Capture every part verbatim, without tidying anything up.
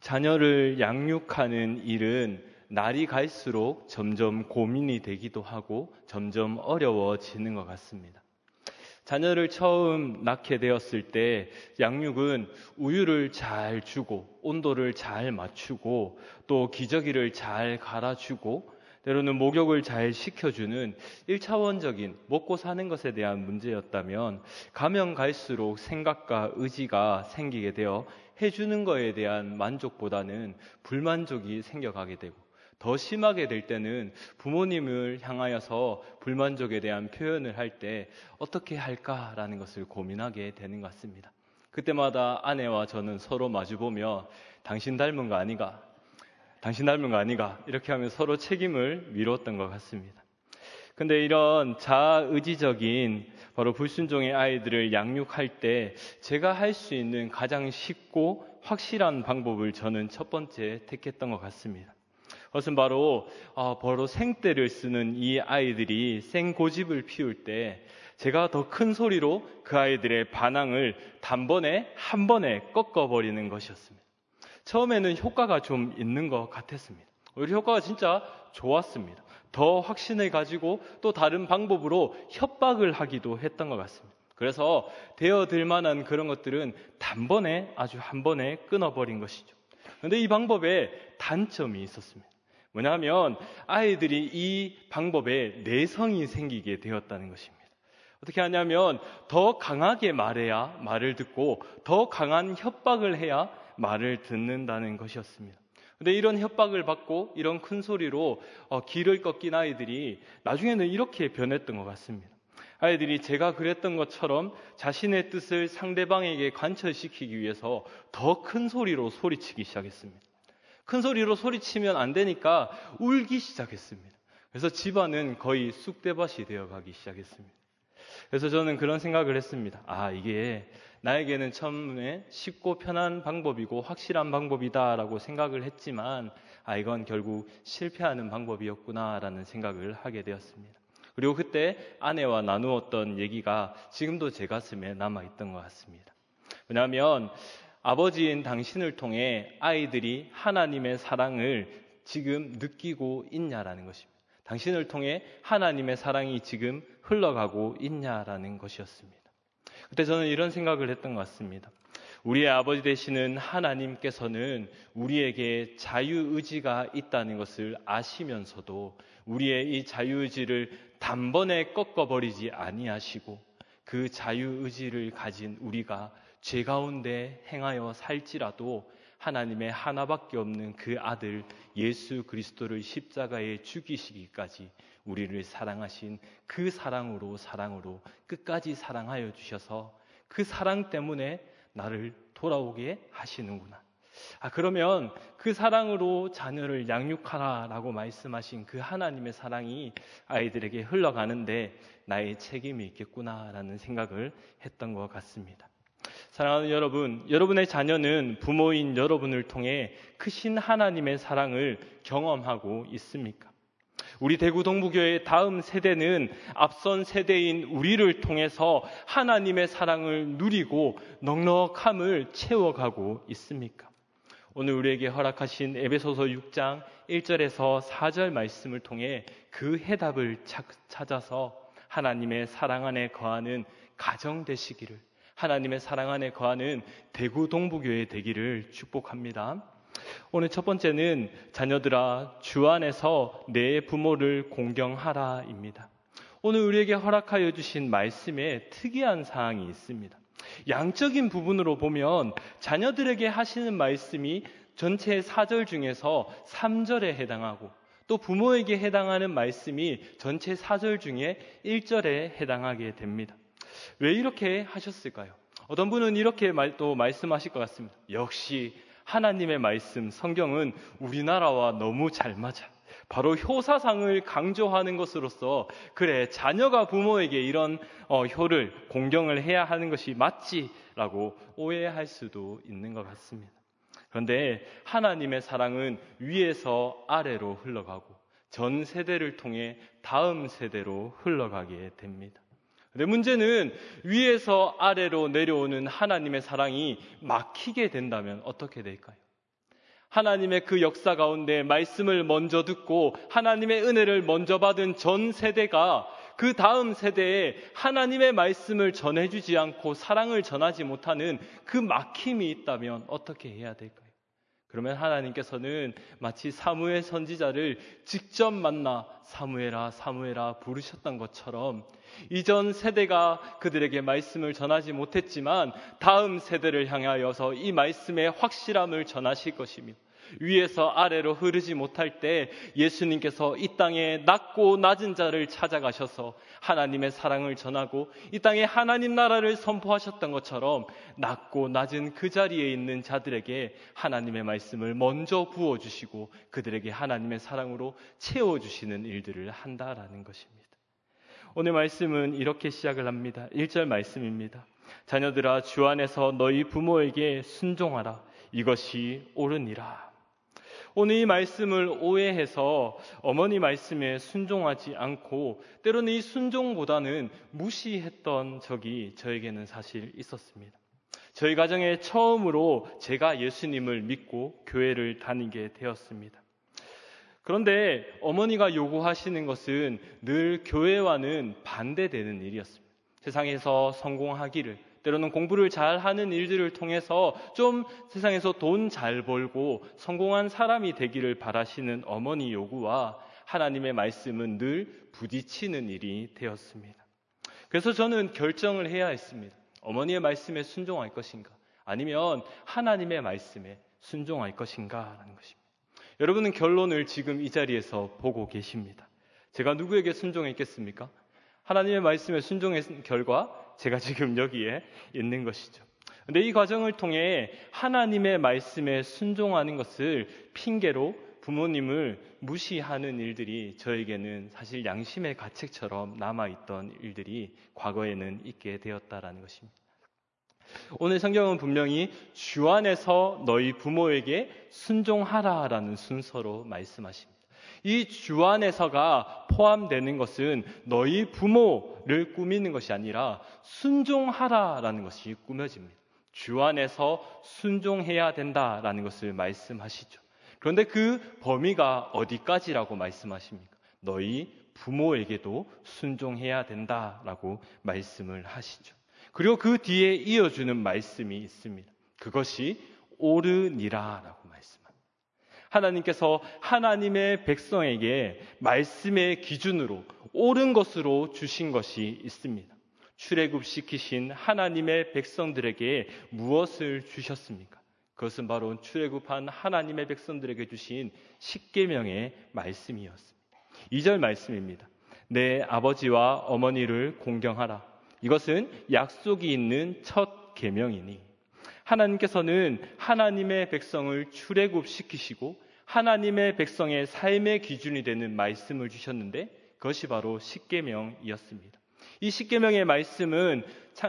자녀를 양육하는 일은 날이 갈수록 점점 고민이 되기도 하고 점점 어려워지는 것 같습니다. 자녀를 처음 낳게 되었을 때 양육은 우유를 잘 주고 온도를 잘 맞추고 또 기저귀를 잘 갈아주고 때로는 목욕을 잘 시켜주는 일차원적인 먹고 사는 것에 대한 문제였다면 가면 갈수록 생각과 의지가 생기게 되어 해주는 것에 대한 만족보다는 불만족이 생겨가게 되고 더 심하게 될 때는 부모님을 향하여서 불만족에 대한 표현을 할 때 어떻게 할까라는 것을 고민하게 되는 것 같습니다. 그때마다 아내와 저는 서로 마주보며 당신 닮은 거 아니가? 당신 닮은 거 아니가? 이렇게 하면 서로 책임을 미뤘던 것 같습니다. 근데 이런 자아의지적인 바로 불순종의 아이들을 양육할 때 제가 할 수 있는 가장 쉽고 확실한 방법을 저는 첫 번째 택했던 것 같습니다. 그것은 바로 어, 바로 생떼를 쓰는 이 아이들이 생고집을 피울 때 제가 더 큰 소리로 그 아이들의 반항을 단번에 한 번에 꺾어버리는 것이었습니다. 처음에는 효과가 좀 있는 것 같았습니다. 오히려 효과가 진짜 좋았습니다. 더 확신을 가지고 또 다른 방법으로 협박을 하기도 했던 것 같습니다. 그래서 되어들 만한 그런 것들은 단번에 아주 한 번에 끊어버린 것이죠. 그런데 이 방법에 단점이 있었습니다. 뭐냐면 아이들이 이 방법에 내성이 생기게 되었다는 것입니다. 어떻게 하냐면 더 강하게 말해야 말을 듣고 더 강한 협박을 해야 말을 듣는다는 것이었습니다. 그런데 이런 협박을 받고 이런 큰 소리로 어, 길을 꺾인 아이들이 나중에는 이렇게 변했던 것 같습니다. 아이들이 제가 그랬던 것처럼 자신의 뜻을 상대방에게 관철시키기 위해서 더 큰 소리로 소리치기 시작했습니다. 큰 소리로 소리치면 안 되니까 울기 시작했습니다. 그래서 집안은 거의 쑥대밭이 되어가기 시작했습니다. 그래서 저는 그런 생각을 했습니다. 아, 이게 나에게는 처음에 쉽고 편한 방법이고 확실한 방법이다라고 생각을 했지만 아, 이건 결국 실패하는 방법이었구나라는 생각을 하게 되었습니다. 그리고 그때 아내와 나누었던 얘기가 지금도 제 가슴에 남아있던 것 같습니다. 왜냐하면 아버지인 당신을 통해 아이들이 하나님의 사랑을 지금 느끼고 있냐라는 것입니다. 당신을 통해 하나님의 사랑이 지금 흘러가고 있냐라는 것이었습니다. 그때 저는 이런 생각을 했던 것 같습니다. 우리의 아버지 되시는 하나님께서는 우리에게 자유의지가 있다는 것을 아시면서도 우리의 이 자유의지를 단번에 꺾어버리지 아니하시고 그 자유의지를 가진 우리가 죄 가운데 행하여 살지라도 하나님의 하나밖에 없는 그 아들 예수 그리스도를 십자가에 죽이시기까지 우리를 사랑하신 그 사랑으로 사랑으로 끝까지 사랑하여 주셔서 그 사랑 때문에 나를 돌아오게 하시는구나. 아, 그러면 그 사랑으로 자녀를 양육하라라고 말씀하신 그 하나님의 사랑이 아이들에게 흘러가는데 나의 책임이 있겠구나라는 생각을 했던 것 같습니다. 사랑하는 여러분, 여러분의 자녀는 부모인 여러분을 통해 크신 하나님의 사랑을 경험하고 있습니까? 우리 대구 동부교회의 다음 세대는 앞선 세대인 우리를 통해서 하나님의 사랑을 누리고 넉넉함을 채워가고 있습니까? 오늘 우리에게 허락하신 에베소서 육 장 일 절에서 사 절 말씀을 통해 그 해답을 찾아서 하나님의 사랑 안에 거하는 가정 되시기를, 하나님의 사랑 안에 거하는 대구 동부교회 되기를 축복합니다. 오늘 첫 번째는 자녀들아 주 안에서 내 부모를 공경하라입니다. 오늘 우리에게 허락하여 주신 말씀에 특이한 사항이 있습니다. 양적인 부분으로 보면 자녀들에게 하시는 말씀이 전체 사 절 중에서 삼 절에 해당하고 또 부모에게 해당하는 말씀이 전체 사 절 중에 일 절에 해당하게 됩니다. 왜 이렇게 하셨을까요? 어떤 분은 이렇게 또 말씀하실 것 같습니다. 역시 하나님의 말씀, 성경은 우리나라와 너무 잘 맞아. 바로 효사상을 강조하는 것으로서 그래, 자녀가 부모에게 이런 어, 효를, 공경을 해야 하는 것이 맞지라고 오해할 수도 있는 것 같습니다. 그런데 하나님의 사랑은 위에서 아래로 흘러가고 전 세대를 통해 다음 세대로 흘러가게 됩니다. 근데 문제는 위에서 아래로 내려오는 하나님의 사랑이 막히게 된다면 어떻게 될까요? 하나님의 그 역사 가운데 말씀을 먼저 듣고 하나님의 은혜를 먼저 받은 전 세대가 그 다음 세대에 하나님의 말씀을 전해주지 않고 사랑을 전하지 못하는 그 막힘이 있다면 어떻게 해야 될까요? 그러면 하나님께서는 마치 사무엘 선지자를 직접 만나 사무엘아 사무엘아 부르셨던 것처럼 이전 세대가 그들에게 말씀을 전하지 못했지만 다음 세대를 향하여서 이 말씀의 확실함을 전하실 것입니다. 위에서 아래로 흐르지 못할 때 예수님께서 이 땅에 낮고 낮은 자를 찾아가셔서 하나님의 사랑을 전하고 이 땅에 하나님 나라를 선포하셨던 것처럼 낮고 낮은 그 자리에 있는 자들에게 하나님의 말씀을 먼저 부어주시고 그들에게 하나님의 사랑으로 채워주시는 일들을 한다라는 것입니다. 오늘 말씀은 이렇게 시작을 합니다. 일 절 말씀입니다. 자녀들아 주 안에서 너희 부모에게 순종하라. 이것이 옳으니라. 오늘 이 말씀을 오해해서 어머니 말씀에 순종하지 않고 때로는 이 순종보다는 무시했던 적이 저에게는 사실 있었습니다. 저희 가정에 처음으로 제가 예수님을 믿고 교회를 다니게 되었습니다. 그런데 어머니가 요구하시는 것은 늘 교회와는 반대되는 일이었습니다. 세상에서 성공하기를, 때로는 공부를 잘하는 일들을 통해서 좀 세상에서 돈 잘 벌고 성공한 사람이 되기를 바라시는 어머니 요구와 하나님의 말씀은 늘 부딪히는 일이 되었습니다. 그래서 저는 결정을 해야 했습니다. 어머니의 말씀에 순종할 것인가 아니면 하나님의 말씀에 순종할 것인가 라는 것입니다. 여러분은 결론을 지금 이 자리에서 보고 계십니다. 제가 누구에게 순종했겠습니까? 하나님의 말씀에 순종한 결과 제가 지금 여기에 있는 것이죠. 그런데 이 과정을 통해 하나님의 말씀에 순종하는 것을 핑계로 부모님을 무시하는 일들이 저에게는 사실 양심의 가책처럼 남아있던 일들이 과거에는 있게 되었다라는 것입니다. 오늘 성경은 분명히 주 안에서 너희 부모에게 순종하라라는 순서로 말씀하십니다. 이 주 안에서가 포함되는 것은 너희 부모를 꾸미는 것이 아니라 순종하라라는 것이 꾸며집니다. 주 안에서 순종해야 된다라는 것을 말씀하시죠. 그런데 그 범위가 어디까지라고 말씀하십니까? 너희 부모에게도 순종해야 된다라고 말씀을 하시죠. 그리고 그 뒤에 이어주는 말씀이 있습니다. 그것이 옳으니라라고 말씀합니다. 하나님께서 하나님의 백성에게 말씀의 기준으로 옳은 것으로 주신 것이 있습니다. 출애굽시키신 하나님의 백성들에게 무엇을 주셨습니까? 그것은 바로 출애굽한 하나님의 백성들에게 주신 십계명의 말씀이었습니다. 이 절 말씀입니다. 내 아버지와 어머니를 공경하라. 이것은 약속이 있는 첫 계명이니 하나님께서는 하나님의 백성을 출애굽시키시고 하나님의 백성의 삶의 기준이 되는 말씀을 주셨는데 그것이 바로 십계명이었습니다. 이 십계명의 말씀은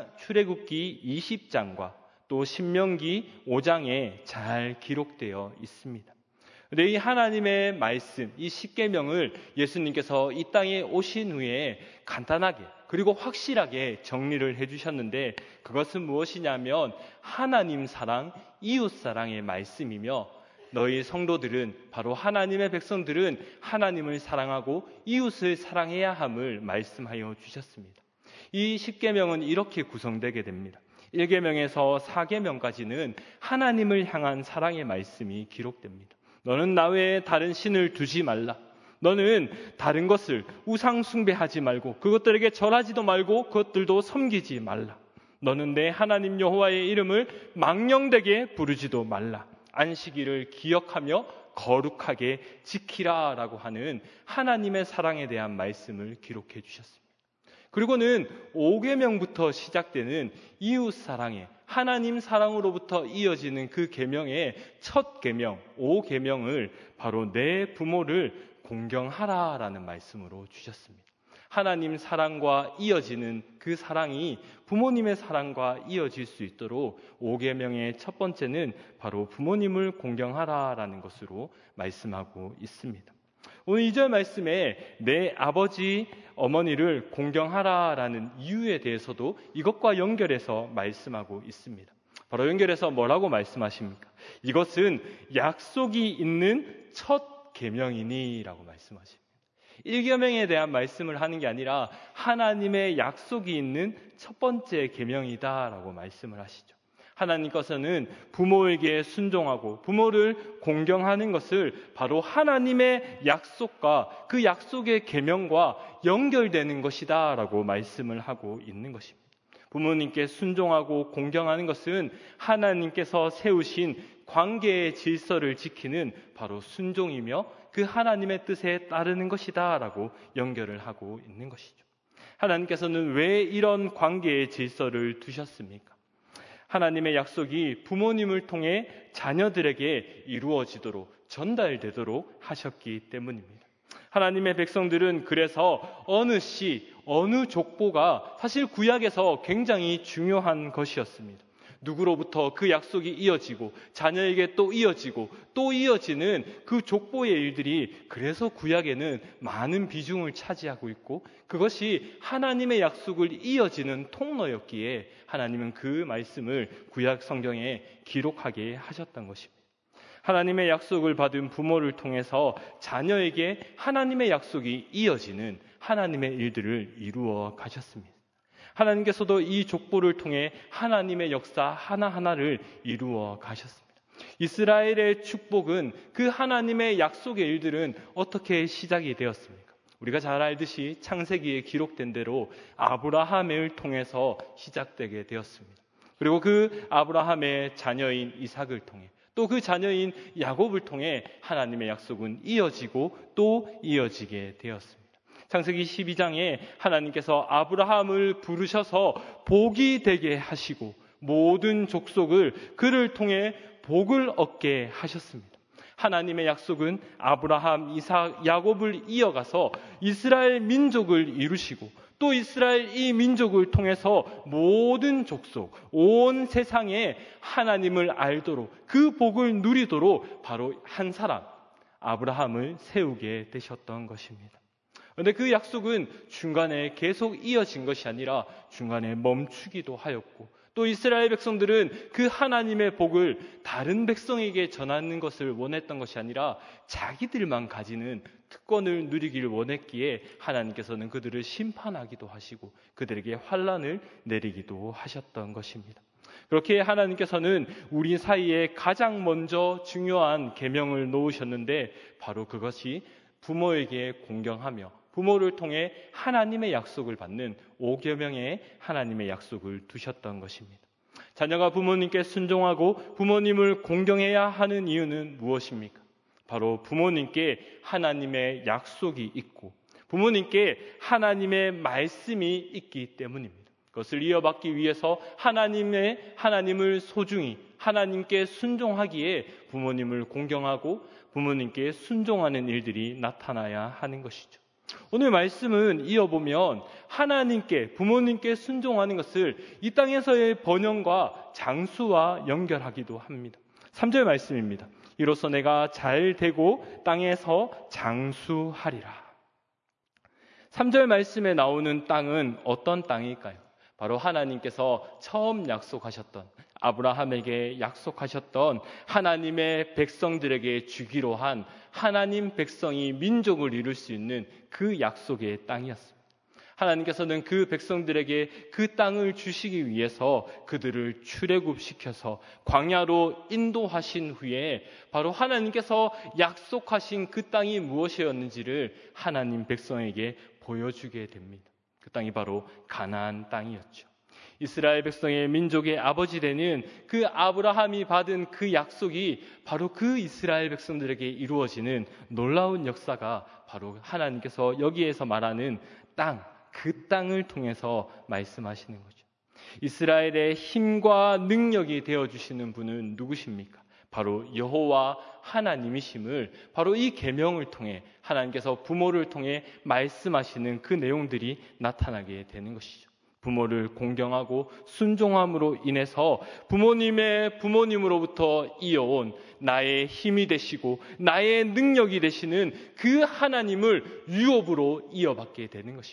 출애굽기 이십 장과 또 신명기 오 장에 잘 기록되어 있습니다. 그런데 이 하나님의 말씀, 이 십계명을 예수님께서 이 땅에 오신 후에 간단하게 그리고 확실하게 정리를 해주셨는데 그것은 무엇이냐면 하나님 사랑, 이웃 사랑의 말씀이며 너희 성도들은 바로 하나님의 백성들은 하나님을 사랑하고 이웃을 사랑해야 함을 말씀하여 주셨습니다. 이 십계명은 이렇게 구성되게 됩니다. 일 계명에서 사 계명까지는 하나님을 향한 사랑의 말씀이 기록됩니다. 너는 나 외에 다른 신을 두지 말라. 너는 다른 것을 우상 숭배하지 말고 그것들에게 절하지도 말고 그것들도 섬기지 말라. 너는 내 하나님 여호와의 이름을 망령되게 부르지도 말라. 안식일을 기억하며 거룩하게 지키라 라고 하는 하나님의 사랑에 대한 말씀을 기록해 주셨습니다. 그리고는 오 계명부터 시작되는 이웃 사랑의 하나님 사랑으로부터 이어지는 그 계명의 첫 계명, 오 계명을 바로 내 부모를 공경하라라는 말씀으로 주셨습니다. 하나님 사랑과 이어지는 그 사랑이 부모님의 사랑과 이어질 수 있도록 오 계명의 첫 번째는 바로 부모님을 공경하라라는 것으로 말씀하고 있습니다. 오늘 이 절 말씀에 내 아버지, 어머니를 공경하라라는 이유에 대해서도 이것과 연결해서 말씀하고 있습니다. 바로 연결해서 뭐라고 말씀하십니까? 이것은 약속이 있는 첫 계명이니라고 말씀하십니다. 일 계명에 대한 말씀을 하는 게 아니라 하나님의 약속이 있는 첫 번째 계명이다라고 말씀을 하시죠. 하나님께서는 부모에게 순종하고 부모를 공경하는 것을 바로 하나님의 약속과 그 약속의 계명과 연결되는 것이다 라고 말씀을 하고 있는 것입니다. 부모님께 순종하고 공경하는 것은 하나님께서 세우신 관계의 질서를 지키는 바로 순종이며 그 하나님의 뜻에 따르는 것이다 라고 연결을 하고 있는 것이죠. 하나님께서는 왜 이런 관계의 질서를 두셨습니까? 하나님의 약속이 부모님을 통해 자녀들에게 이루어지도록 전달되도록 하셨기 때문입니다. 하나님의 백성들은 그래서 어느 씨, 어느 족보가 사실 구약에서 굉장히 중요한 것이었습니다. 누구로부터 그 약속이 이어지고 자녀에게 또 이어지고 또 이어지는 그 족보의 일들이 그래서 구약에는 많은 비중을 차지하고 있고 그것이 하나님의 약속을 이어지는 통로였기에 하나님은 그 말씀을 구약 성경에 기록하게 하셨던 것입니다. 하나님의 약속을 받은 부모를 통해서 자녀에게 하나님의 약속이 이어지는 하나님의 일들을 이루어 가셨습니다. 하나님께서도 이 족보를 통해 하나님의 역사 하나하나를 이루어 가셨습니다. 이스라엘의 축복은 그 하나님의 약속의 일들은 어떻게 시작이 되었습니까? 우리가 잘 알듯이 창세기에 기록된 대로 아브라함을 통해서 시작되게 되었습니다. 그리고 그 아브라함의 자녀인 이삭을 통해 또 그 자녀인 야곱을 통해 하나님의 약속은 이어지고 또 이어지게 되었습니다. 창세기 십이 장에 하나님께서 아브라함을 부르셔서 복이 되게 하시고 모든 족속을 그를 통해 복을 얻게 하셨습니다. 하나님의 약속은 아브라함, 이삭, 야곱을 이어가서 이스라엘 민족을 이루시고 또 이스라엘 이 민족을 통해서 모든 족속, 온 세상에 하나님을 알도록 그 복을 누리도록 바로 한 사람, 아브라함을 세우게 되셨던 것입니다. 그런데 그 약속은 중간에 계속 이어진 것이 아니라 중간에 멈추기도 하였고 또 이스라엘 백성들은 그 하나님의 복을 다른 백성에게 전하는 것을 원했던 것이 아니라 자기들만 가지는 특권을 누리기를 원했기에 하나님께서는 그들을 심판하기도 하시고 그들에게 환난을 내리기도 하셨던 것입니다. 그렇게 하나님께서는 우리 사이에 가장 먼저 중요한 계명을 놓으셨는데 바로 그것이 부모에게 공경하며 부모를 통해 하나님의 약속을 받는 오계명의 하나님의 약속을 두셨던 것입니다. 자녀가 부모님께 순종하고 부모님을 공경해야 하는 이유는 무엇입니까? 바로 부모님께 하나님의 약속이 있고 부모님께 하나님의 말씀이 있기 때문입니다. 그것을 이어받기 위해서 하나님의 하나님을 소중히 하나님께 순종하기에 부모님을 공경하고 부모님께 순종하는 일들이 나타나야 하는 것이죠. 오늘 말씀은 이어보면 하나님께 부모님께 순종하는 것을 이 땅에서의 번영과 장수와 연결하기도 합니다. 삼 절 말씀입니다. 이로써 내가 잘 되고 땅에서 장수하리라. 삼 절 말씀에 나오는 땅은 어떤 땅일까요? 바로 하나님께서 처음 약속하셨던 아브라함에게 약속하셨던 하나님의 백성들에게 주기로 한 하나님 백성이 민족을 이룰 수 있는 그 약속의 땅이었습니다. 하나님께서는 그 백성들에게 그 땅을 주시기 위해서 그들을 출애굽시켜서 광야로 인도하신 후에 바로 하나님께서 약속하신 그 땅이 무엇이었는지를 하나님 백성에게 보여주게 됩니다. 그 땅이 바로 가나안 땅이었죠. 이스라엘 백성의 민족의 아버지 되는 그 아브라함이 받은 그 약속이 바로 그 이스라엘 백성들에게 이루어지는 놀라운 역사가 바로 하나님께서 여기에서 말하는 땅, 그 땅을 통해서 말씀하시는 거죠. 이스라엘의 힘과 능력이 되어주시는 분은 누구십니까? 바로 여호와 하나님이심을 바로 이 계명을 통해 하나님께서 부모를 통해 말씀하시는 그 내용들이 나타나게 되는 것이죠. 부모를 공경하고 순종함으로 인해서 부모님의 부모님으로부터 이어온 나의 힘이 되시고 나의 능력이 되시는 그 하나님을 유업으로 이어받게 되는 것입니다.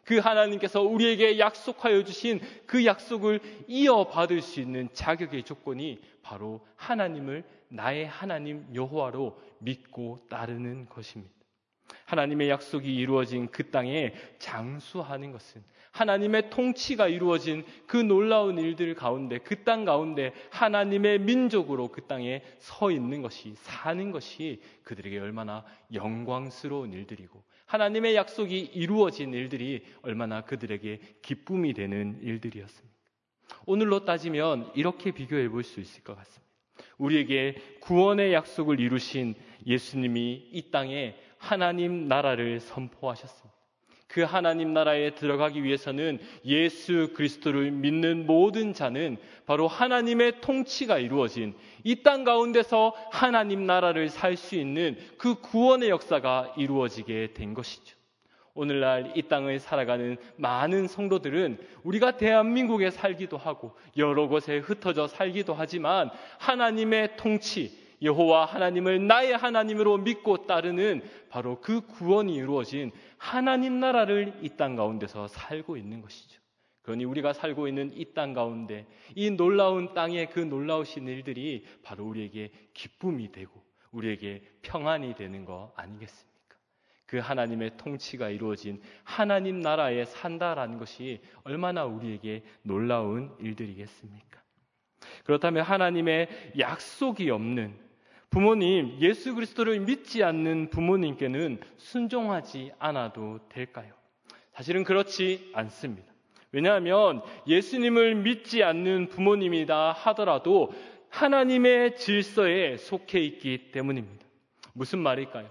그 하나님께서 우리에게 약속하여 주신 그 약속을 이어받을 수 있는 자격의 조건이 바로 하나님을 나의 하나님 여호와로 믿고 따르는 것입니다. 하나님의 약속이 이루어진 그 땅에 장수하는 것은, 하나님의 통치가 이루어진 그 놀라운 일들 가운데, 그 땅 가운데 하나님의 민족으로 그 땅에 서 있는 것이, 사는 것이 그들에게 얼마나 영광스러운 일들이고, 하나님의 약속이 이루어진 일들이 얼마나 그들에게 기쁨이 되는 일들이었습니다. 오늘로 따지면 이렇게 비교해 볼 수 있을 것 같습니다. 우리에게 구원의 약속을 이루신 예수님이 이 땅에 하나님 나라를 선포하셨습니다. 그 하나님 나라에 들어가기 위해서는 예수 그리스도를 믿는 모든 자는 바로 하나님의 통치가 이루어진 이 땅 가운데서 하나님 나라를 살 수 있는 그 구원의 역사가 이루어지게 된 것이죠. 오늘날 이 땅을 살아가는 많은 성도들은 우리가 대한민국에 살기도 하고 여러 곳에 흩어져 살기도 하지만 하나님의 통치, 여호와 하나님을 나의 하나님으로 믿고 따르는 바로 그 구원이 이루어진 하나님 나라를 이 땅 가운데서 살고 있는 것이죠. 그러니 우리가 살고 있는 이 땅 가운데 이 놀라운 땅의 그 놀라우신 일들이 바로 우리에게 기쁨이 되고 우리에게 평안이 되는 거 아니겠습니까? 그 하나님의 통치가 이루어진 하나님 나라에 산다라는 것이 얼마나 우리에게 놀라운 일들이겠습니까? 그렇다면 하나님의 약속이 없는 부모님, 예수 그리스도를 믿지 않는 부모님께는 순종하지 않아도 될까요? 사실은 그렇지 않습니다. 왜냐하면 예수님을 믿지 않는 부모님이다 하더라도 하나님의 질서에 속해 있기 때문입니다. 무슨 말일까요?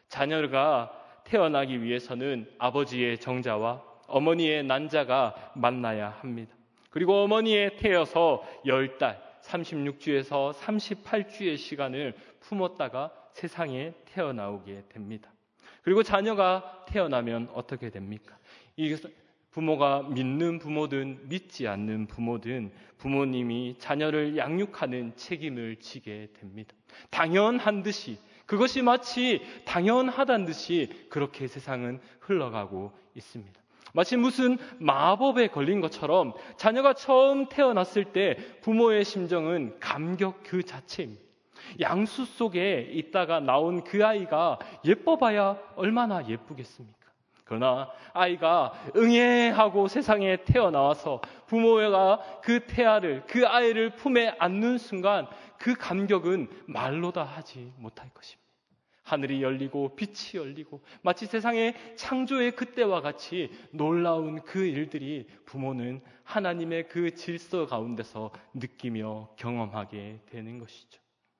자녀가 태어나기 위해서는 아버지의 정자와 어머니의 난자가 만나야 합니다. 그리고 어머니에 태어서 열 달, 삼십육 주에서 삼십팔 주의 시간을 품었다가 세상에 태어나오게 됩니다. 그리고 자녀가 태어나면 어떻게 됩니까? 이 부모가 믿는 부모든 믿지 않는 부모든 부모님이 자녀를 양육하는 책임을 지게 됩니다. 당연한 듯이, 그것이 마치 당연하다는 듯이 그렇게 세상은 흘러가고 있습니다. 마치 무슨 마법에 걸린 것처럼 자녀가 처음 태어났을 때 부모의 심정은 감격 그 자체입니다. 양수 속에 있다가 나온 그 아이가 예뻐봐야 얼마나 예쁘겠습니까? 그러나 아이가 응애 하고 세상에 태어나와서 부모가 그 태아를, 그 아이를 품에 안는 순간 그 감격은 말로 다 하지 못할 것입니다. 하늘이 열리고 빛이 열리고 마치 세상의 창조의 그때와 같이 놀라운 그 일들이 부모는 하나님의 그 질서 가운데서 느끼며 경험하게 되는 것이죠.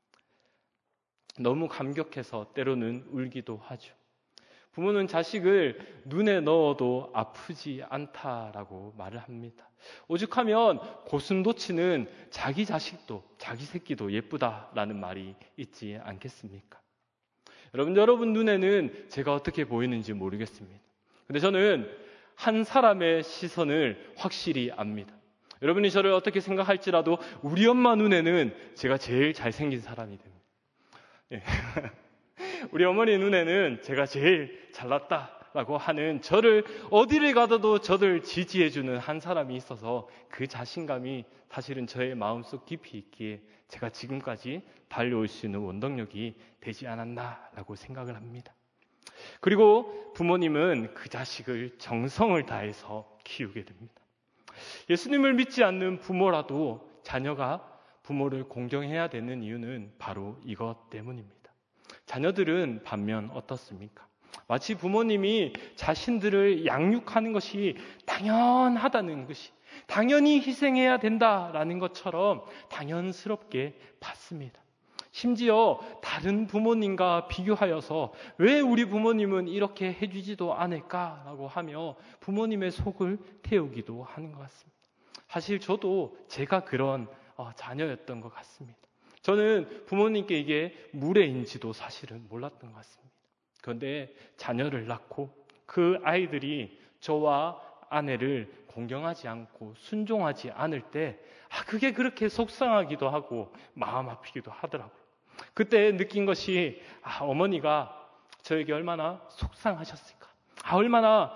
너무 감격해서 때로는 울기도 하죠. 부모는 자식을 눈에 넣어도 아프지 않다라고 말을 합니다. 오죽하면 고슴도치는 자기 자식도, 자기 새끼도 예쁘다라는 말이 있지 않겠습니까? 여러분, 여러분 눈에는 제가 어떻게 보이는지 모르겠습니다. 근데 저는 한 사람의 시선을 확실히 압니다. 여러분이 저를 어떻게 생각할지라도 우리 엄마 눈에는 제가 제일 잘생긴 사람이 됩니다. 예. 우리 어머니 눈에는 제가 제일 잘났다라고 하는, 저를 어디를 가도 저를 지지해주는 한 사람이 있어서 그 자신감이 사실은 저의 마음속 깊이 있기에 제가 지금까지 달려올 수 있는 원동력이 되지 않았나라고 생각을 합니다. 그리고 부모님은 그 자식을 정성을 다해서 키우게 됩니다. 예수님을 믿지 않는 부모라도 자녀가 부모를 공경해야 되는 이유는 바로 이것 때문입니다. 자녀들은 반면 어떻습니까? 마치 부모님이 자신들을 양육하는 것이 당연하다는 것이, 당연히 희생해야 된다라는 것처럼 당연스럽게 받습니다. 심지어 다른 부모님과 비교하여서 왜 우리 부모님은 이렇게 해주지도 않을까라고 하며 부모님의 속을 태우기도 하는 것 같습니다. 사실 저도 제가 그런 어, 자녀였던 것 같습니다. 저는 부모님께 이게 무례인지도 사실은 몰랐던 것 같습니다. 그런데 자녀를 낳고 그 아이들이 저와 아내를 공경하지 않고 순종하지 않을 때, 아, 그게 그렇게 속상하기도 하고 마음 아프기도 하더라고요. 그때 느낀 것이, 아, 어머니가 저에게 얼마나 속상하셨을까. 아, 얼마나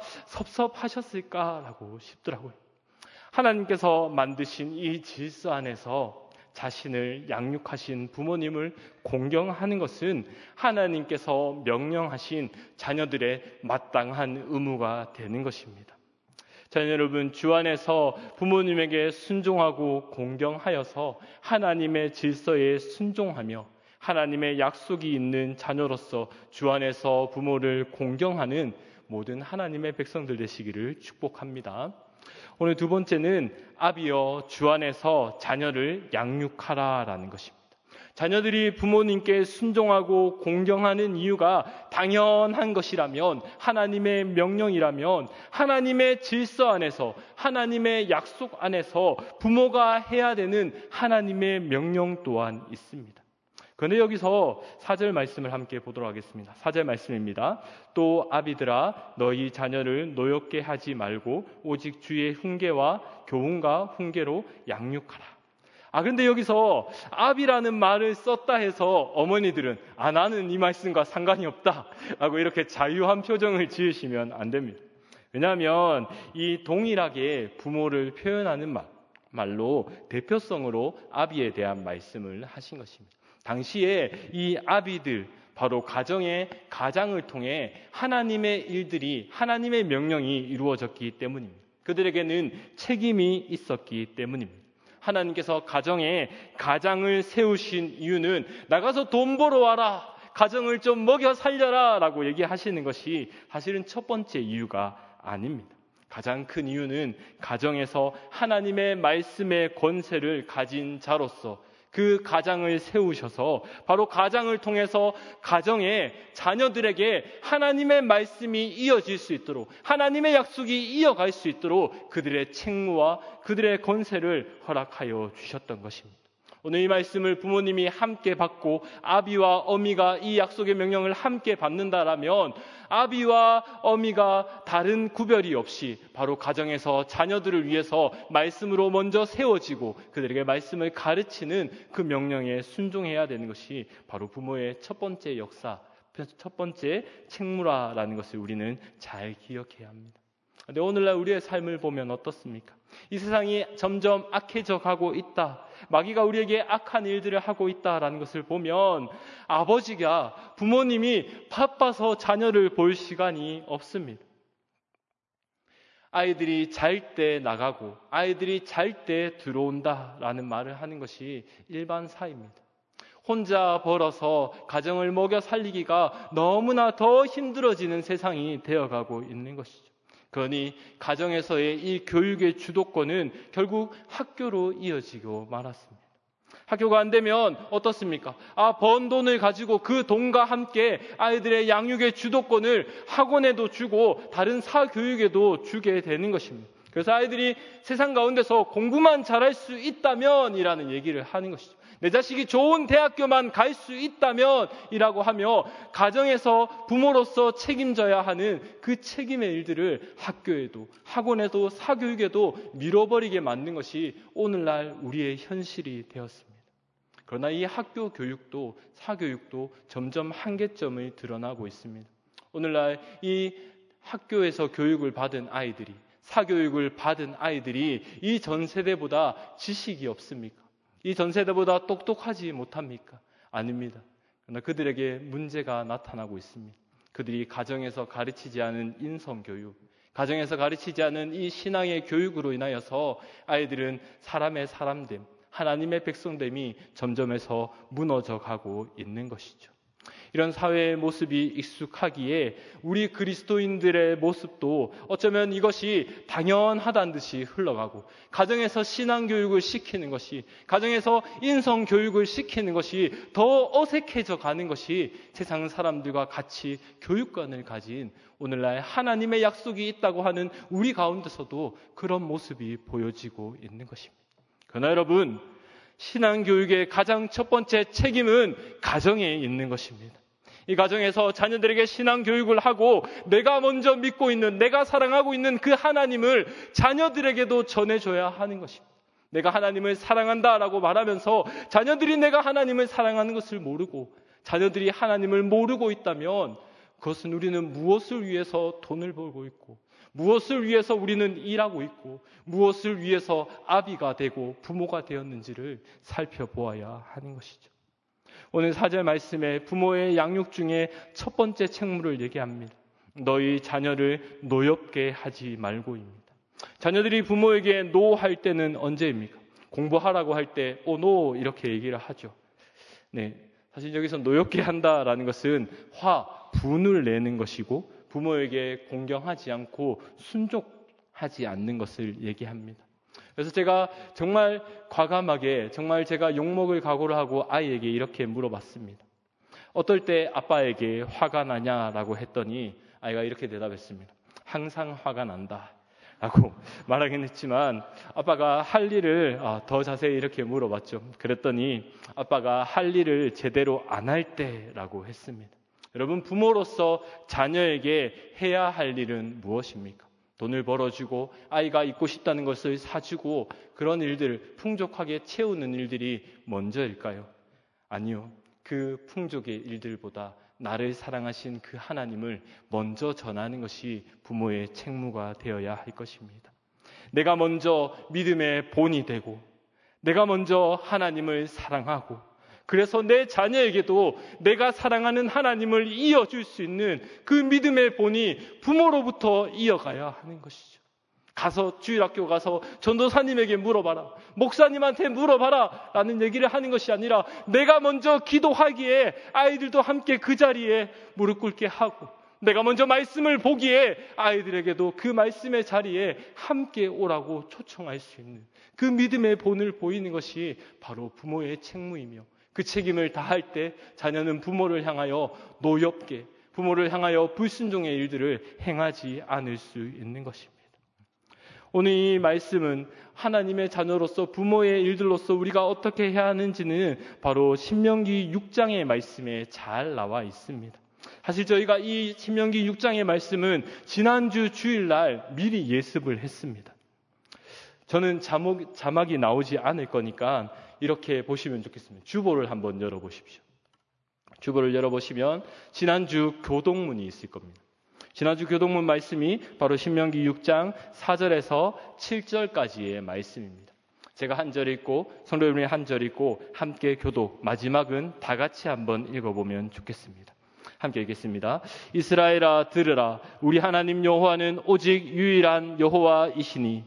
섭섭하셨을까라고 싶더라고요. 하나님께서 만드신 이 질서 안에서 자신을 양육하신 부모님을 공경하는 것은 하나님께서 명령하신 자녀들의 마땅한 의무가 되는 것입니다. 자녀 여러분, 주 안에서 부모님에게 순종하고 공경하여서 하나님의 질서에 순종하며 하나님의 약속이 있는 자녀로서 주 안에서 부모를 공경하는 모든 하나님의 백성들 되시기를 축복합니다. 오늘 두 번째는 아비여 주 안에서 자녀를 양육하라라는 것입니다. 자녀들이 부모님께 순종하고 공경하는 이유가 당연한 것이라면, 하나님의 명령이라면, 하나님의 질서 안에서, 하나님의 약속 안에서 부모가 해야 되는 하나님의 명령 또한 있습니다. 그런데 여기서 사 절 말씀을 함께 보도록 하겠습니다. 사 절 말씀입니다. 또 아비들아 너희 자녀를 노엽게 하지 말고 오직 주의 훈계와 교훈과 훈계로 양육하라. 아 근데 여기서 아비라는 말을 썼다 해서 어머니들은 아 나는 이 말씀과 상관이 없다 라고 이렇게 자유한 표정을 지으시면 안 됩니다. 왜냐하면 이 동일하게 부모를 표현하는 말, 말로 대표성으로 아비에 대한 말씀을 하신 것입니다. 당시에 이 아비들, 바로 가정의 가장을 통해 하나님의 일들이, 하나님의 명령이 이루어졌기 때문입니다. 그들에게는 책임이 있었기 때문입니다. 하나님께서 가정에 가장을 세우신 이유는 나가서 돈 벌어와라, 가정을 좀 먹여 살려라 라고 얘기하시는 것이 사실은 첫 번째 이유가 아닙니다. 가장 큰 이유는 가정에서 하나님의 말씀의 권세를 가진 자로서 그 가장을 세우셔서 바로 가장을 통해서 가정의 자녀들에게 하나님의 말씀이 이어질 수 있도록, 하나님의 약속이 이어갈 수 있도록 그들의 책무와 그들의 권세를 허락하여 주셨던 것입니다. 오늘 이 말씀을 부모님이 함께 받고 아비와 어미가 이 약속의 명령을 함께 받는다라면 아비와 어미가 다른 구별이 없이 바로 가정에서 자녀들을 위해서 말씀으로 먼저 세워지고 그들에게 말씀을 가르치는 그 명령에 순종해야 되는 것이 바로 부모의 첫 번째 역사, 첫 번째 책무라는 것을 우리는 잘 기억해야 합니다. 그런데 오늘날 우리의 삶을 보면 어떻습니까? 이 세상이 점점 악해져 가고 있다. 마귀가 우리에게 악한 일들을 하고 있다라는 것을 보면 아버지가, 부모님이 바빠서 자녀를 볼 시간이 없습니다. 아이들이 잘 때 나가고 아이들이 잘 때 들어온다라는 말을 하는 것이 일반사입니다. 혼자 벌어서 가정을 먹여 살리기가 너무나 더 힘들어지는 세상이 되어가고 있는 것이죠. 그러니 가정에서의 이 교육의 주도권은 결국 학교로 이어지고 말았습니다. 학교가 안 되면 어떻습니까? 아, 번 돈을 가지고 그 돈과 함께 아이들의 양육의 주도권을 학원에도 주고 다른 사교육에도 주게 되는 것입니다. 그래서 아이들이 세상 가운데서 공부만 잘할 수 있다면 이라는 얘기를 하는 것이죠. 내 자식이 좋은 대학교만 갈 수 있다면 이라고 하며 가정에서 부모로서 책임져야 하는 그 책임의 일들을 학교에도 학원에도 사교육에도 밀어버리게 만든 것이 오늘날 우리의 현실이 되었습니다. 그러나 이 학교 교육도 사교육도 점점 한계점을 드러나고 있습니다. 오늘날 이 학교에서 교육을 받은 아이들이, 사교육을 받은 아이들이 이 전 세대보다 지식이 없습니까? 이 전 세대보다 똑똑하지 못합니까? 아닙니다. 그러나 그들에게 문제가 나타나고 있습니다. 그들이 가정에서 가르치지 않은 인성교육, 가정에서 가르치지 않은 이 신앙의 교육으로 인하여서 아이들은 사람의 사람됨, 하나님의 백성됨이 점점해서 무너져 가고 있는 것이죠. 이런 사회의 모습이 익숙하기에 우리 그리스도인들의 모습도 어쩌면 이것이 당연하다는 듯이 흘러가고, 가정에서 신앙교육을 시키는 것이, 가정에서 인성교육을 시키는 것이 더 어색해져 가는 것이 세상 사람들과 같이 교육관을 가진 오늘날 하나님의 약속이 있다고 하는 우리 가운데서도 그런 모습이 보여지고 있는 것입니다. 그러나 여러분, 신앙교육의 가장 첫 번째 책임은 가정에 있는 것입니다. 이 가정에서 자녀들에게 신앙교육을 하고 내가 먼저 믿고 있는, 내가 사랑하고 있는 그 하나님을 자녀들에게도 전해줘야 하는 것입니다. 내가 하나님을 사랑한다라고 말하면서 자녀들이 내가 하나님을 사랑하는 것을 모르고 자녀들이 하나님을 모르고 있다면 그것은 우리는 무엇을 위해서 돈을 벌고 있고, 무엇을 위해서 우리는 일하고 있고, 무엇을 위해서 아비가 되고 부모가 되었는지를 살펴보아야 하는 것이죠. 오늘 사 절 말씀에 부모의 양육 중에 첫 번째 책무를 얘기합니다. 너희 자녀를 노엽게 하지 말고입니다. 자녀들이 부모에게 노 할 때는 언제입니까? 공부하라고 할 때 오, 노 이렇게 얘기를 하죠. 네, 사실 여기서 노엽게 한다라는 것은 화, 분을 내는 것이고 부모에게 공경하지 않고 순종하지 않는 것을 얘기합니다. 그래서 제가 정말 과감하게 정말 제가 욕먹을 각오를 하고 아이에게 이렇게 물어봤습니다. 어떨 때 아빠에게 화가 나냐라고 했더니 아이가 이렇게 대답했습니다. 항상 화가 난다 라고 말하긴 했지만 아빠가 할 일을 더 자세히 이렇게 물어봤죠. 그랬더니 아빠가 할 일을 제대로 안 할 때라고 했습니다. 여러분, 부모로서 자녀에게 해야 할 일은 무엇입니까? 돈을 벌어주고 아이가 입고 싶다는 것을 사주고 그런 일들을 풍족하게 채우는 일들이 먼저일까요? 아니요. 그 풍족의 일들보다 나를 사랑하신 그 하나님을 먼저 전하는 것이 부모의 책무가 되어야 할 것입니다. 내가 먼저 믿음의 본이 되고 내가 먼저 하나님을 사랑하고 그래서 내 자녀에게도 내가 사랑하는 하나님을 이어줄 수 있는 그 믿음의 본이 부모로부터 이어가야 하는 것이죠. 가서 주일학교 가서 전도사님에게 물어봐라, 목사님한테 물어봐라 라는 얘기를 하는 것이 아니라 내가 먼저 기도하기에 아이들도 함께 그 자리에 무릎 꿇게 하고 내가 먼저 말씀을 보기에 아이들에게도 그 말씀의 자리에 함께 오라고 초청할 수 있는 그 믿음의 본을 보이는 것이 바로 부모의 책무이며 그 책임을 다할 때 자녀는 부모를 향하여 노엽게, 부모를 향하여 불순종의 일들을 행하지 않을 수 있는 것입니다. 오늘 이 말씀은 하나님의 자녀로서 부모의 일들로서 우리가 어떻게 해야 하는지는 바로 신명기 육 장의 말씀에 잘 나와 있습니다. 사실 저희가 이 신명기 육 장의 말씀은 지난주 주일날 미리 예습을 했습니다. 저는 자막, 자막이 나오지 않을 거니까 이렇게 보시면 좋겠습니다. 주보를 한번 열어보십시오. 주보를 열어보시면 지난주 교동문이 있을 겁니다. 지난주 교동문 말씀이 바로 신명기 육 장 사 절에서 칠 절까지의 말씀입니다. 제가 한 절 읽고 성도 여러분이 한 절 읽고 함께 교독, 마지막은 다 같이 한번 읽어보면 좋겠습니다. 함께 읽겠습니다. 이스라엘아 들으라. 우리 하나님 여호와는 오직 유일한 여호와이시니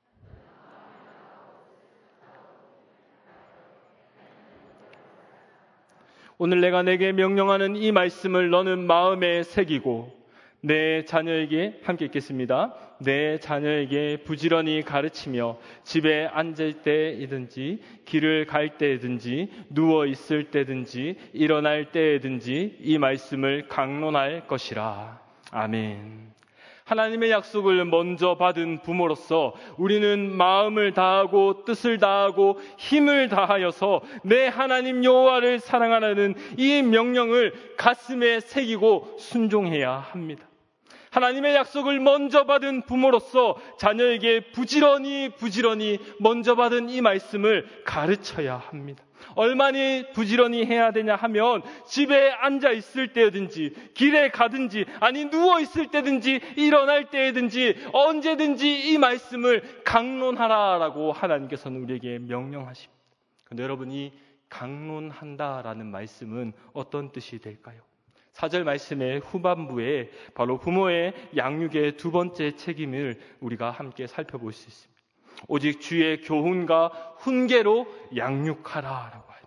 오늘 내가 내게 명령하는 이 말씀을 너는 마음에 새기고 내 자녀에게 함께 읽겠습니다. 내 자녀에게 부지런히 가르치며 집에 앉을 때이든지 길을 갈 때든지 누워 있을 때든지 일어날 때든지 이 말씀을 강론할 것이라. 아멘. 하나님의 약속을 먼저 받은 부모로서 우리는 마음을 다하고 뜻을 다하고 힘을 다하여서 내 하나님 여호와를 사랑하라는 이 명령을 가슴에 새기고 순종해야 합니다. 하나님의 약속을 먼저 받은 부모로서 자녀에게 부지런히 부지런히 먼저 받은 이 말씀을 가르쳐야 합니다. 얼마나 부지런히 해야 되냐 하면 집에 앉아 있을 때든지 길에 가든지 아니 누워 있을 때든지 일어날 때든지 언제든지 이 말씀을 강론하라라고 하나님께서는 우리에게 명령하십니다. 그런데 여러분, 이 강론한다라는 말씀은 어떤 뜻이 될까요? 사 절 말씀의 후반부에 바로 부모의 양육의 두 번째 책임을 우리가 함께 살펴볼 수 있습니다. 오직 주의 교훈과 훈계로 양육하라라고 합니다.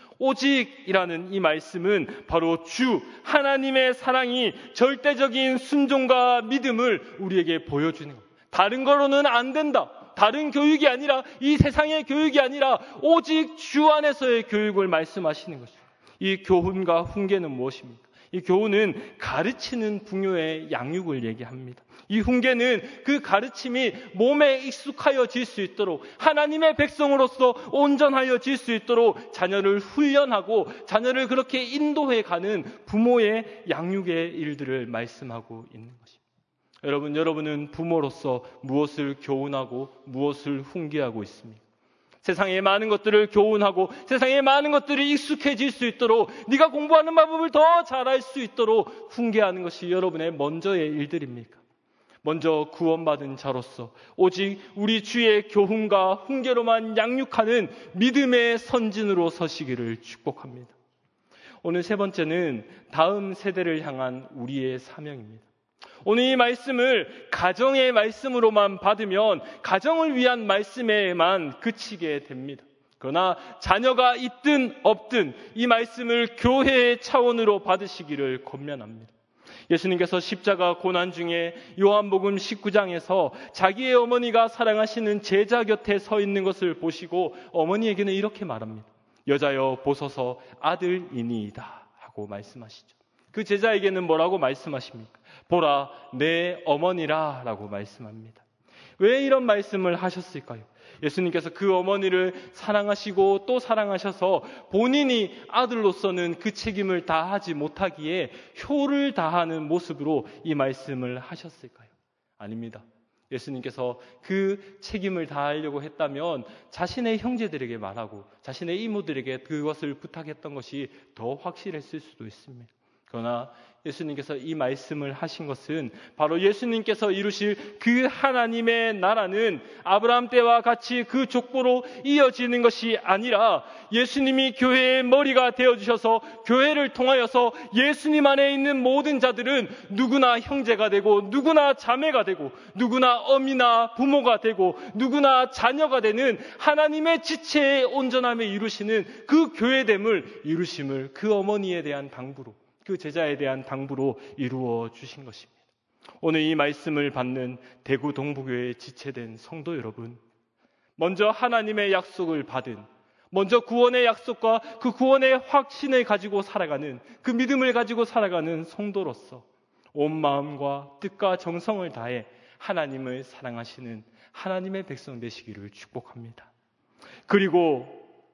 오직이라는 이 말씀은 바로 주 하나님의 사랑이 절대적인 순종과 믿음을 우리에게 보여주는 겁니다. 다른 거로는 안 된다. 다른 교육이 아니라 이 세상의 교육이 아니라 오직 주 안에서의 교육을 말씀하시는 것입니다. 이 교훈과 훈계는 무엇입니까? 이 교훈은 가르치는 부모의 양육을 얘기합니다. 이 훈계는 그 가르침이 몸에 익숙하여질 수 있도록 하나님의 백성으로서 온전하여질 수 있도록 자녀를 훈련하고 자녀를 그렇게 인도해가는 부모의 양육의 일들을 말씀하고 있는 것입니다. 여러분, 여러분은 부모로서 무엇을 교훈하고 무엇을 훈계하고 있습니까? 세상의 많은 것들을 교훈하고 세상의 많은 것들이 익숙해질 수 있도록 네가 공부하는 마법을 더 잘할 수 있도록 훈계하는 것이 여러분의 먼저의 일들입니까? 먼저 구원받은 자로서 오직 우리 주의 교훈과 훈계로만 양육하는 믿음의 선진으로 서시기를 축복합니다. 오늘 세 번째는 다음 세대를 향한 우리의 사명입니다. 오늘 이 말씀을 가정의 말씀으로만 받으면 가정을 위한 말씀에만 그치게 됩니다. 그러나 자녀가 있든 없든 이 말씀을 교회의 차원으로 받으시기를 권면합니다. 예수님께서 십자가 고난 중에 요한복음 십구 장에서 자기의 어머니가 사랑하시는 제자 곁에 서 있는 것을 보시고 어머니에게는 이렇게 말합니다. 여자여 보소서 아들이니이다 하고 말씀하시죠. 그 제자에게는 뭐라고 말씀하십니까? 보라 내 어머니라 라고 말씀합니다. 왜 이런 말씀을 하셨을까요? 예수님께서 그 어머니를 사랑하시고 또 사랑하셔서 본인이 아들로서는 그 책임을 다하지 못하기에 효를 다하는 모습으로 이 말씀을 하셨을까요? 아닙니다. 예수님께서 그 책임을 다하려고 했다면 자신의 형제들에게 말하고 자신의 이모들에게 그것을 부탁했던 것이 더 확실했을 수도 있습니다. 그러나 예수님께서 이 말씀을 하신 것은 바로 예수님께서 이루실 그 하나님의 나라는 아브라함 때와 같이 그 족보로 이어지는 것이 아니라 예수님이 교회의 머리가 되어주셔서 교회를 통하여서 예수님 안에 있는 모든 자들은 누구나 형제가 되고 누구나 자매가 되고 누구나 어미나 부모가 되고 누구나 자녀가 되는 하나님의 지체의 온전함에 이루시는 그 교회됨을 이루심을 그 어머니에 대한 당부로 그 제자에 대한 당부로 이루어 주신 것입니다. 오늘 이 말씀을 받는 대구 동부교회에 지체된 성도 여러분, 먼저 하나님의 약속을 받은, 먼저 구원의 약속과 그 구원의 확신을 가지고 살아가는, 그 믿음을 가지고 살아가는 성도로서 온 마음과 뜻과 정성을 다해 하나님을 사랑하시는 하나님의 백성 되시기를 축복합니다. 그리고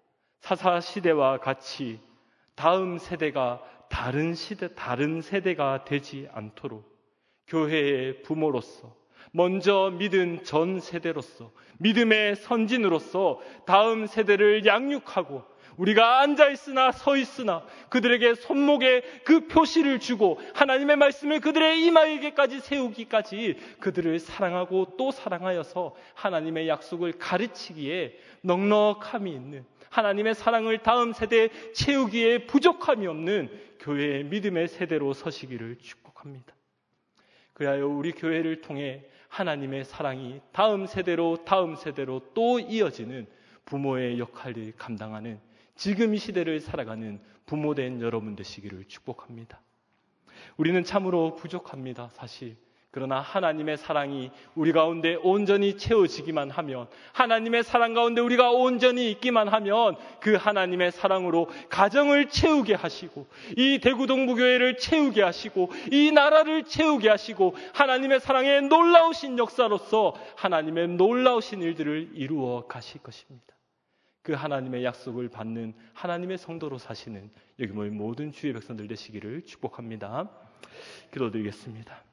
사사시대와 같이 다음 세대가 다른 시대, 다른 세대가 되지 않도록 교회의 부모로서 먼저 믿은 전 세대로서 믿음의 선진으로서 다음 세대를 양육하고 우리가 앉아있으나 서있으나 그들에게 손목에 그 표시를 주고 하나님의 말씀을 그들의 이마에게까지 세우기까지 그들을 사랑하고 또 사랑하여서 하나님의 약속을 가르치기에 넉넉함이 있는 하나님의 사랑을 다음 세대에 채우기에 부족함이 없는 교회의 믿음의 세대로 서시기를 축복합니다. 그리하여 우리 교회를 통해 하나님의 사랑이 다음 세대로 다음 세대로 또 이어지는 부모의 역할을 감당하는 지금 이 시대를 살아가는 부모된 여러분 되시기를 축복합니다. 우리는 참으로 부족합니다, 사실. 그러나 하나님의 사랑이 우리 가운데 온전히 채워지기만 하면, 하나님의 사랑 가운데 우리가 온전히 있기만 하면 그 하나님의 사랑으로 가정을 채우게 하시고 이 대구 동부교회를 채우게 하시고 이 나라를 채우게 하시고 하나님의 사랑의 놀라우신 역사로서 하나님의 놀라우신 일들을 이루어 가실 것입니다. 그 하나님의 약속을 받는 하나님의 성도로 사시는 여기 모인 모든 주의 백성들 되시기를 축복합니다. 기도드리겠습니다.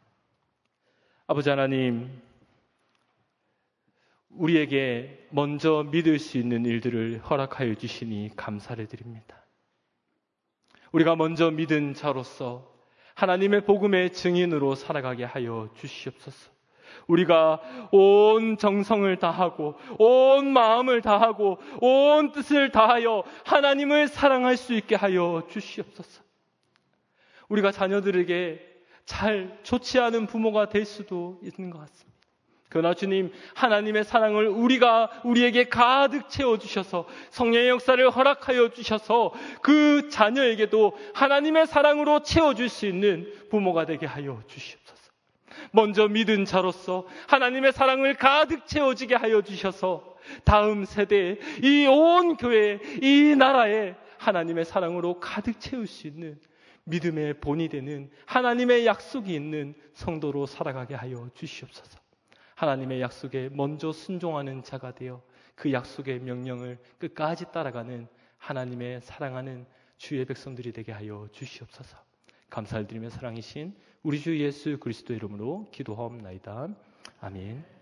아버지 하나님, 우리에게 먼저 믿을 수 있는 일들을 허락하여 주시니 감사를 드립니다. 우리가 먼저 믿은 자로서 하나님의 복음의 증인으로 살아가게 하여 주시옵소서. 우리가 온 정성을 다하고 온 마음을 다하고 온 뜻을 다하여 하나님을 사랑할 수 있게 하여 주시옵소서. 우리가 자녀들에게 잘 좋지 않은 부모가 될 수도 있는 것 같습니다. 그러나 주님, 하나님의 사랑을 우리가 우리에게 가득 채워주셔서 성령의 역사를 허락하여 주셔서 그 자녀에게도 하나님의 사랑으로 채워줄 수 있는 부모가 되게 하여 주시옵소서. 먼저 믿은 자로서 하나님의 사랑을 가득 채워지게 하여 주셔서 다음 세대에 이 온 교회, 이 나라에 하나님의 사랑으로 가득 채울 수 있는 믿음의 본이 되는 하나님의 약속이 있는 성도로 살아가게 하여 주시옵소서. 하나님의 약속에 먼저 순종하는 자가 되어 그 약속의 명령을 끝까지 따라가는 하나님의 사랑하는 주의 백성들이 되게 하여 주시옵소서. 감사를 드리며 사랑이신 우리 주 예수 그리스도의 이름으로 기도하옵나이다. 아멘.